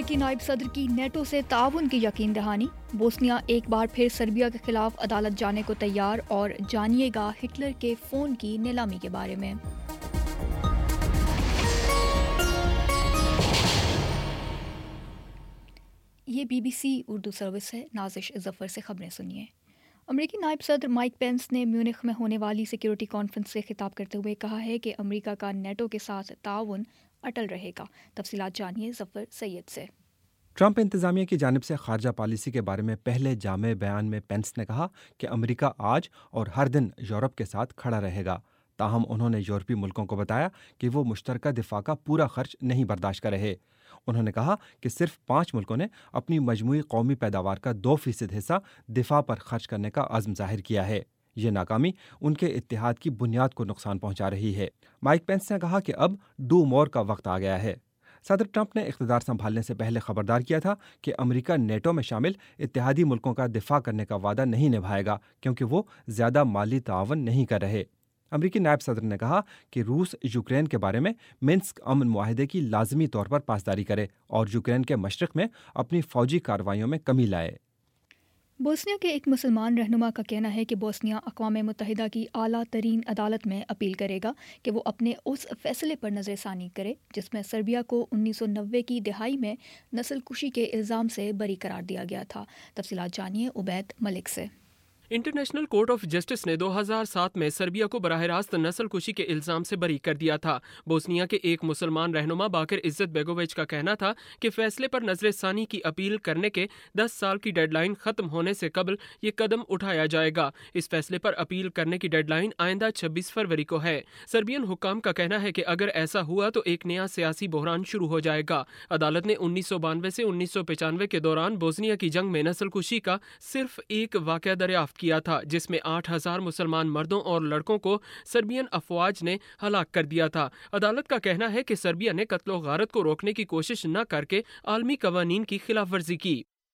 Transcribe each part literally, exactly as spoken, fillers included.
अमरीकी नायब सदर की नेटो से ताउन की यकीन दहानी। बोस्निया एक बार फिर सर्बिया के खिलाफ अदालत जाने को तैयार। और जानिएगा हिटलर के फ़ोन की नीलामी के बारे में। ये बीबीसी उर्दू सर्विस है। नाजिश जफ़र से खबरें सुनिए। अमरीकी नायब सदर माइक पेंस ने म्यूनिख में होने वाली सिक्योरिटी कॉन्फ्रेंस से खिताब करते हुए कहा है कि अमरीका का नेटो के साथ ताउन अटल रहेगा। तफसीलात जानिए जफ़र सैयद से। ट्रंप इंतजामिया की जानिब से खारजा पॉलिसी के बारे में पहले जामे बयान में पेंस ने कहा कि अमरीका आज और हर दिन यूरोप के साथ खड़ा रहेगा। ताहम उन्होंने यूरोपीय मुल्कों को बताया कि वो मुश्तरका दिफा का पूरा खर्च नहीं बर्दाश्त कर रहे। उन्होंने कहा कि सिर्फ पाँच मुल्कों ने अपनी मजमूई कौमी पैदावार का दो फीसद हिस्सा दिफा पर खर्च करने का अज़्म जाहिर किया है। ये नाकामी उनके इत्तेहाद की बुनियाद को नुकसान पहुंचा रही है। माइक पेंस ने कहा कि अब डू मोर का वक्त आ गया है। सदर ट्रंप ने इख्तिदार संभालने से पहले खबरदार किया था कि अमेरिका नेटो में शामिल इत्तेहादी मुल्कों का दिफा करने का वादा नहीं निभाएगा क्योंकि वो ज़्यादा माली तावन नहीं कर रहे। अमरीकी नायब सदर ने कहा कि रूस यूक्रेन के बारे में मिन्स्क अमन मुआहदे की लाजमी तौर पर पासदारी करे और यूक्रेन के मशरक़ में अपनी फ़ौजी कार्रवाइयों में कमी लाए। बोस्निया के एक मुसलमान रहनुमा का कहना है कि बोस्निया अक़वाम मुत्तहिदा की आला तरीन अदालत में अपील करेगा कि वो अपने उस फैसले पर नज़रसानी करे जिसमें सर्बिया को उन्नीस सौ नब्बे की दिहाई में नस्ल कुशी के इल्ज़ाम से बरी करार दिया गया था। तफसीलात जानिए उबैद मलिक से। इंटरनेशनल कोर्ट ऑफ जस्टिस ने दो हज़ार सात में सर्बिया को बराह रास्त नस्ल कुशी के इल्ज़ाम से बरी कर दिया था। बोस्निया के एक मुसलमान रहनुमा बाकिर इज्जत बेगोविच का कहना था कि फैसले पर नजरसानी की अपील करने के दस साल की डेडलाइन खत्म होने से कबल ये कदम उठाया जाएगा। इस फैसले पर अपील करने की डेडलाइन आइंदा छब्बीस फरवरी को है। सर्बियन हुक्काम का कहना है कि अगर ऐसा हुआ तो एक नया सियासी बहरान शुरू हो जाएगा। अदालत ने उन्नीस सौ बानवे से उन्नीस सौ पचानवे के दौरान बोस्निया की जंग में नस्ल कुशी का सिर्फ एक वाक़या दरियाफ्त किया था जिसमें आठ हजार मुसलमान मर्दों और लड़कों को सर्बियन अफवाज ने हलाक कर दिया था। अदालत का कहना है कि सर्बिया ने कत्लो गारत को रोकने की कोशिश न करके आलमी कवानीन की खिलाफ वर्जी की।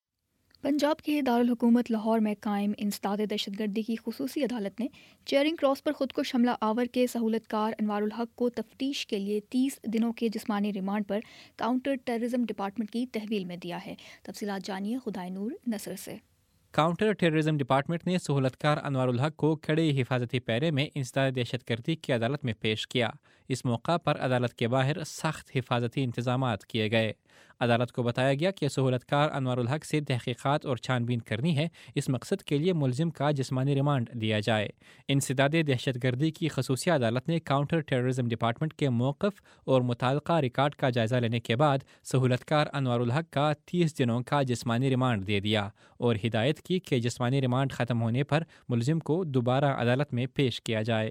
पंजाब के दारुल हुकूमत लाहौर में कायम इंसदाद दहशतगर्दी की खुसूसी अदालत ने चेयरिंग क्रॉस पर खुद को हमला आवर के सहूलतकार अनवारुल हक को तफ्तीश के लिए तीस दिनों के जिस्मानी रिमांड पर काउंटर टेररिज्म डिपार्टमेंट की तहवील में दिया है। तफसीलात जानिए खुदाई नूर नसर से। काउंटर टेररिज्म डिपार्टमेंट ने सहूलतकार अनवारुल हक को खड़े हिफाजती पैरे में इंसदाद दहशतगर्दी की अदालत में पेश किया। इस मौका पर अदालत के बाहर सख्त हिफाजती इंतजामात किए गए। अदालत को बताया गया कि सहूलतकार अनवारुल हक से तहकीकात और छानबीन करनी है। इस मकसद के लिए मुलजिम का जिस्मानी रिमांड दिया जाए। इंसदाद दहशतगर्दी की खसूसी अदालत ने काउंटर टेररिज्म डिपार्टमेंट के मौक़िफ़ और मुताल्लिक़ा रिकॉर्ड का जायज़ा लेने के बाद सहूलतकार अनवारुल हक का तीस दिनों का जिस्मानी रिमांड दे दिया और हिदायत की कि जिस्मानी रिमांड ख़त्म होने पर मुलजिम को दोबारा अदालत में पेश किया जाए।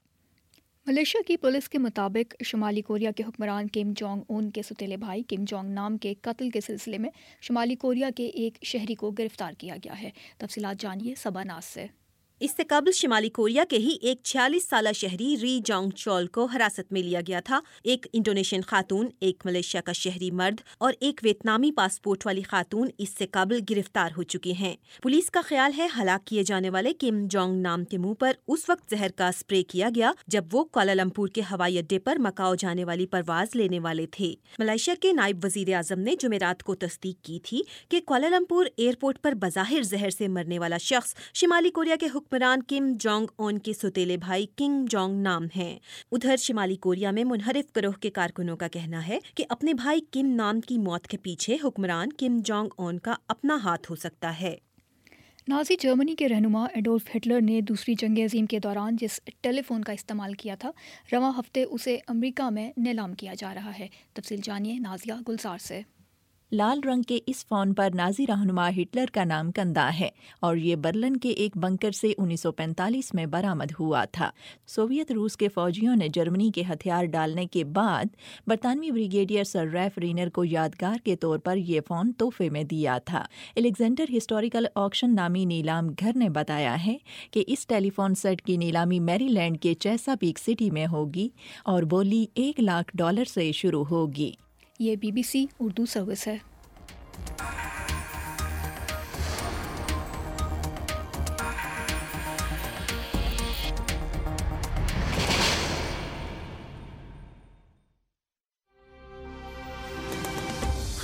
मलेशिया की पुलिस के मुताबिक शुमाली कोरिया के हुक्मरान किम जोंग उन के सुतेले भाई किम जोंग नाम के कत्ल के सिलसिले में शुमाली कोरिया के एक शहरी को गिरफ्तार किया गया है। तफसीलात जानिए सबा-नाज से। इससे कबल शिमाली कोरिया के ही एक छियालीस साला शहरी री जोंग चोल को हिरासत में लिया गया था। एक इंडोनेशियन खातून, एक मलेशिया का शहरी मर्द और एक वियतनामी पासपोर्ट वाली खातून इससे कबल गिरफ्तार हो चुकी हैं। पुलिस का ख्याल है हलाक किए जाने वाले किम जोंग नाम के मुंह पर उस वक्त जहर का स्प्रे किया गया जब वो कुआलालंपुर के हवाई अड्डे पर मकाओ जाने वाली परवाज लेने वाले थे। मलेशिया के नायब वजीर आजम ने जुमेरात को तस्दीक की थी कि कुआलालंपुर एयरपोर्ट पर बज़ाहिर जहर से मरने वाला शख्स शिमाली कोरिया के हुक्मरान किम जोंग उन के सुतेले भाई किम जोंग नाम हैं। उधर शिमाली कोरिया में मुनहरिफ गिरोह के कारकुनों का कहना है कि अपने भाई किम नाम की मौत के पीछे हुक्मरान किम जोंग उन का अपना हाथ हो सकता है। नाज़ी जर्मनी के रहनुमा एडोल्फ हिटलर ने दूसरी जंग अज़ीम के दौरान जिस टेलीफोन का इस्तेमाल किया था रवां हफ्ते उसे अमेरिका में नीलाम किया जा रहा है। तफसील जानिए नाजिया गुलजार से। लाल रंग के इस फ़ोन पर नाज़ी रहनुमा हिटलर का नाम कंदा है और ये बर्लिन के एक बंकर से उन्नीस सौ पैंतालीस में बरामद हुआ था। सोवियत रूस के फौजियों ने जर्मनी के हथियार डालने के बाद बरतानवी ब्रिगेडियर सर रैफ रीनर को यादगार के तौर पर यह फ़ोन तोहफे में दिया था। एलेक्जेंडर हिस्टोरिकल ऑक्शन नामी नीलाम घर ने बताया है कि इस टेलीफोन सेट की नीलामी मैरीलैंड के चेसापीक सिटी में होगी और बोली एक लाख डॉलर से शुरू होगी। ये बीबीसी उर्दू सर्विस है।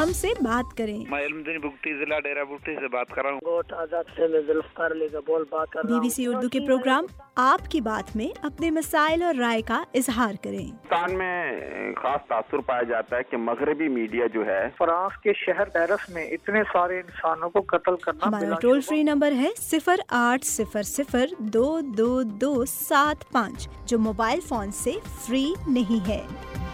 ہم سے بات کریں۔ میں علمدین بگٹی ضلع ڈیرہ بگٹی سے بات کر رہا ہوں۔ گوٹ آزاد سے میں ذوالفقار علی گبول بات کر رہا بی ہوں۔ بی سی اردو کے پروگرام آپ کی بات میں اپنے مسائل اور رائے کا اظہار کریں۔ پاکستان میں خاص تاثر پایا جاتا ہے کہ مغربی میڈیا جو ہے فرانس کے شہر پیرس میں اتنے سارے انسانوں کو قتل کرنا۔ ہمارا ٹول فری نمبر ہے صفر آٹھ صفر صفر دو دو دو سات پانچ جو موبائل فون سے فری نہیں ہے۔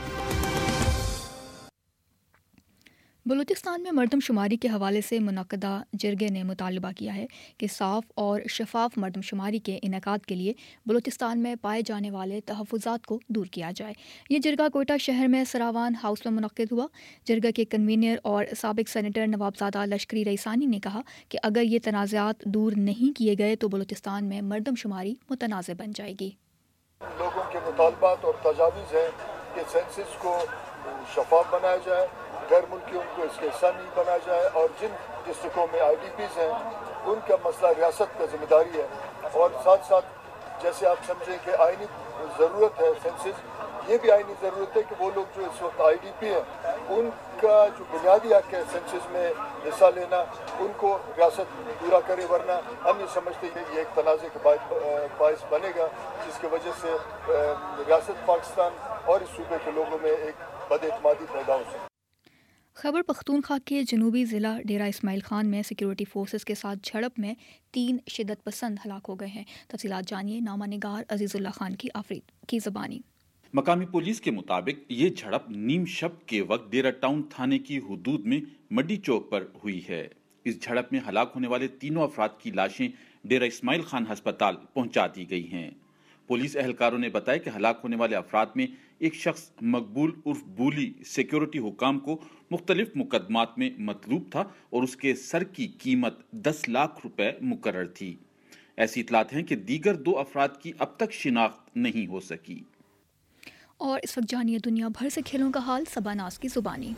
بلوچستان میں مردم شماری کے حوالے سے منعقدہ جرگے نے مطالبہ کیا ہے کہ صاف اور شفاف مردم شماری کے انعقاد کے لیے بلوچستان میں پائے جانے والے تحفظات کو دور کیا جائے۔ یہ جرگہ کوئٹہ شہر میں سراوان ہاؤس میں منعقد ہوا۔ جرگہ کے کنوینر اور سابق سینیٹر نوابزادہ لشکری رئیسانی نے کہا کہ اگر یہ تنازعات دور نہیں کیے گئے تو بلوچستان میں مردم شماری متنازع بن جائے گی۔ لوگوں کے مطالبات اور تجاویز ہیں کہ سینسس کو شفاف بنایا جائے، غیر ملکیوں کو اس کا حصہ نہیں بنایا جائے، اور جن ڈسٹرکوں میں آئی ڈی پیز ہیں ان کا مسئلہ ریاست کا ذمہ داری ہے، اور ساتھ ساتھ جیسے آپ سمجھیں کہ آئینی ضرورت ہے سینسس، یہ بھی آئینی ضرورت ہے کہ وہ لوگ جو اس وقت آئی ڈی پی ہیں ان کا جو بنیادی حق ہے سینسس میں حصہ لینا ان کو ریاست پورا کرے، ورنہ ہم یہ سمجھتے ہیں کہ یہ ایک تنازع کا باعث بنے گا جس کی وجہ سے ریاست پاکستان اور اس صوبے کے لوگوں میں ایک بد اعتمادی پیدا ہو سکے۔ خیبر پختونخوا کے جنوبی ضلع ڈیرہ اسماعیل خان میں سیکیورٹی فورسز کے ساتھ جھڑپ میں تین شدت پسند ہلاک ہو گئے ہیں۔ تفصیلات جانیے نامہ نگار عزیز اللہ خان کی آفرید کی زبانی۔ مقامی پولیس کے مطابق یہ جھڑپ نیم شب کے وقت ڈیرہ ٹاؤن تھانے کی حدود میں مڈی چوک پر ہوئی ہے۔ اس جھڑپ میں ہلاک ہونے والے تینوں افراد کی لاشیں ڈیرہ اسماعیل خان ہسپتال پہنچا دی گئی ہیں۔ پولیس اہلکاروں نے بتایا کہ ہلاک ہونے والے افراد میں ایک شخص مقبول عرف بولی سیکیورٹی حکام کو مختلف مقدمات میں مطلوب تھا اور اس کے سر کی قیمت دس لاکھ روپے مقرر تھی۔ ایسی اطلاعات ہیں کہ دیگر دو افراد کی اب تک شناخت نہیں ہو سکی۔ اور اس وقت جانیے دنیا بھر سے کھیلوں کا حال صبا ناز کی زبانی۔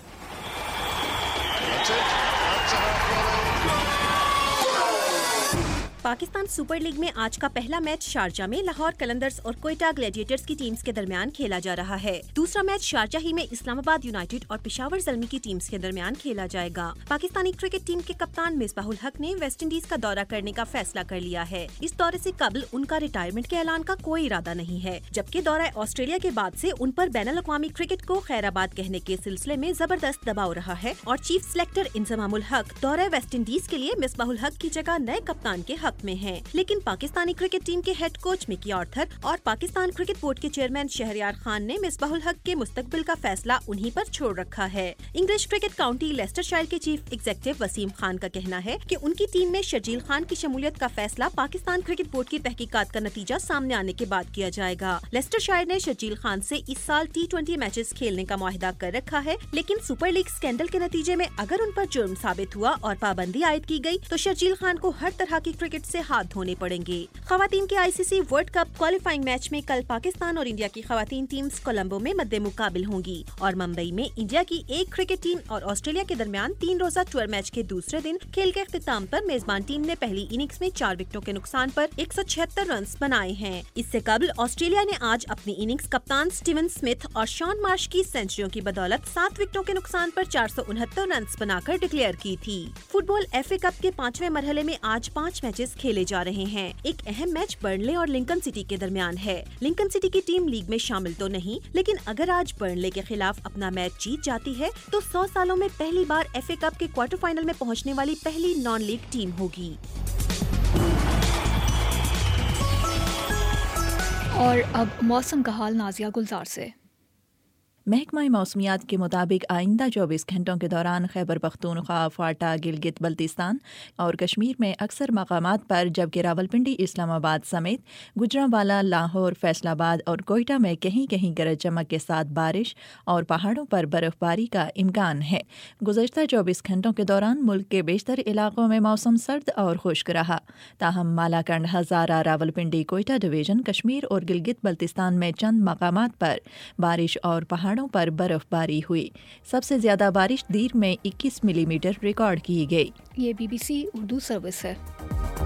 پاکستان سپر لیگ میں آج کا پہلا میچ شارجہ میں لاہور قلندرز اور کوئٹہ گلیڈیٹرز کی ٹیمز کے درمیان کھیلا جا رہا ہے۔ دوسرا میچ شارجہ ہی میں اسلام آباد یونائیٹڈ اور پشاور زلمی کی ٹیمز کے درمیان کھیلا جائے گا۔ پاکستانی کرکٹ ٹیم کے کپتان مصباح الحق نے ویسٹ انڈیز کا دورہ کرنے کا فیصلہ کر لیا ہے۔ اس دورے سے قبل ان کا ریٹائرمنٹ کے اعلان کا کوئی ارادہ نہیں ہے، جبکہ دورہ آسٹریلیا کے بعد سے ان پر بین الاقوامی کرکٹ کو خیر آباد کہنے کے سلسلے میں زبردست دباؤ رہا ہے، اور چیف سلیکٹر انضمام الحق دورہ ویسٹ انڈیز کے لیے مصباح الحق کی جگہ نئے کپتان کے حق میں ہیں۔ لیکن پاکستانی کرکٹ ٹیم کے ہیڈ کوچ مکی آرتھر اور پاکستان کرکٹ بورڈ کے چیئرمین شہریار خان نے مصباح الحق کے مستقبل کا فیصلہ انہی پر چھوڑ رکھا ہے۔ English cricket county Leicestershire کے چیف ایگزیکٹو وسیم خان کا کہنا ہے کہ ان کی ٹیم میں شرجیل خان کی شمولیت کا فیصلہ پاکستان کرکٹ بورڈ کی تحقیقات کا نتیجہ سامنے آنے کے بعد کیا جائے گا۔ لیسٹر شائر نے شرجیل خان سے اس سال ٹی ٹوینٹی میچز کھیلنے کا معاہدہ کر رکھا ہے، لیکن سپر لیگ اسکینڈل کے نتیجے میں اگر ان پر جرم ثابت ہوا اور پابندی عائد کی گئی تو شرجیل خان کو ہر طرح کی کرکٹ سے ہاتھ دھونے پڑیں گے۔ خواتین کے I C C world cup qualifying match میں کل پاکستان اور انڈیا کی خواتین ٹیمز کولمبو میں مد مقابل ہوں گی، اور ممبئی میں انڈیا کی ایک کرکٹ ٹیم اور آسٹریلیا کے درمیان تین روزہ ٹور میچ کے دوسرے دن کھیل کے اختتام پر میزبان ٹیم نے پہلی اننگز میں چار وکٹوں کے نقصان پر ایک سو چھہتر رنز بنائے ہیں۔ اس سے قبل آسٹریلیا نے آج اپنی اننگز کپتان سٹیون سمتھ اور شان مارش کی سینچریوں کی بدولت سات وکٹوں کے نقصان پر چار سو انہتر رنز بنا کر ڈکلیئر کی تھی۔ Football F A cup کے پانچویں مرحلے میں آج پانچ میچز کھیلے جا رہے ہیں۔ ایک اہم میچ برنلے اور لنکن سٹی کے درمیان ہے۔ لنکن سٹی کی ٹیم لیگ میں شامل تو نہیں، لیکن اگر آج برنلے کے خلاف اپنا میچ جیت جاتی ہے تو سو سالوں میں پہلی بار ایف اے کپ کے کوارٹر فائنل میں پہنچنے والی پہلی نان لیگ ٹیم ہوگی۔ اور اب موسم کا حال نازیہ گلزار سے۔ محکمہ موسمیات کے مطابق آئندہ چوبیس گھنٹوں کے دوران خیبر پختونخوا، فاٹا، گلگت بلتستان اور کشمیر میں اکثر مقامات پر، جبکہ راولپنڈی، اسلام آباد سمیت گجرانوالہ، لاہور، فیصل آباد اور کوئٹہ میں کہیں کہیں گرج چمک کے ساتھ بارش اور پہاڑوں پر برف باری کا امکان ہے۔ گزشتہ چوبیس گھنٹوں کے دوران ملک کے بیشتر علاقوں میں موسم سرد اور خشک رہا، تاہم مالاکنڈ، ہزارہ، راولپنڈی، کوئٹہ ڈویژن، کشمیر اور گلگت بلتستان میں چند مقامات پر بارش اور پہاڑوں پر برف باری ہوئی۔ سب سے زیادہ بارش دیر میں اکیس ملی میٹر ریکارڈ کی گئی۔ یہ B B C Urdu service ہے۔